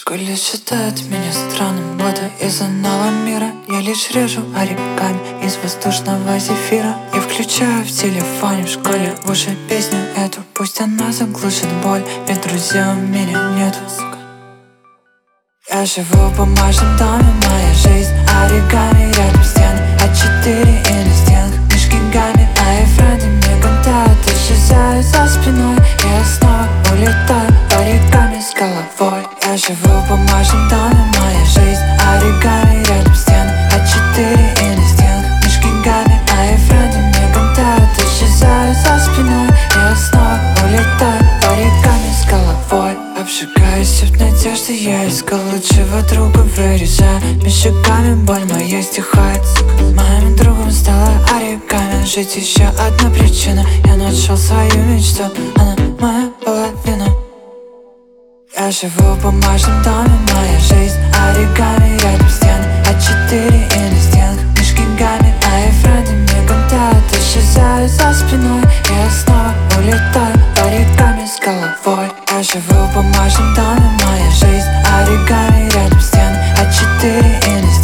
Школе считают меня странным, будто из иного мира. Я лишь режу оригами из воздушного зефира. Я включаю в телефоне в школе в уши песню эту. Пусть она заглушит боль, ведь друзей у меня нету. Я живу в бумажном доме, моя жизнь оригами. Рядом стены, А4 и на стенах книжки гамми. Мои френды мигают, исчезают за спиной. И я снова улетаю оригами с головой. Я живу в бумажном доме, моя жизнь оригами. Рядом стены, А4 и на стенах книжки гамми. Мои френды мигают, исчезают за спиной. И я снова улетаю оригами с головой. Обжигаюсь в надежде, я искал лучшего друга. Вырезая мешками, боль моя стихает. Моим другом стала оригами. Жить еще одна причина. Я нашел свою мечту, она моя половина. Я живу в бумажном доме, моя жизнь оригами. Рядом стены, А4 и на стенах книжки гамми. Мои френды мигают, исчезают за спиной. И я снова улетаю оригами с головой. Я живу в бумажном доме, моя жизнь оригами. Рядом стены, А4 и на стенах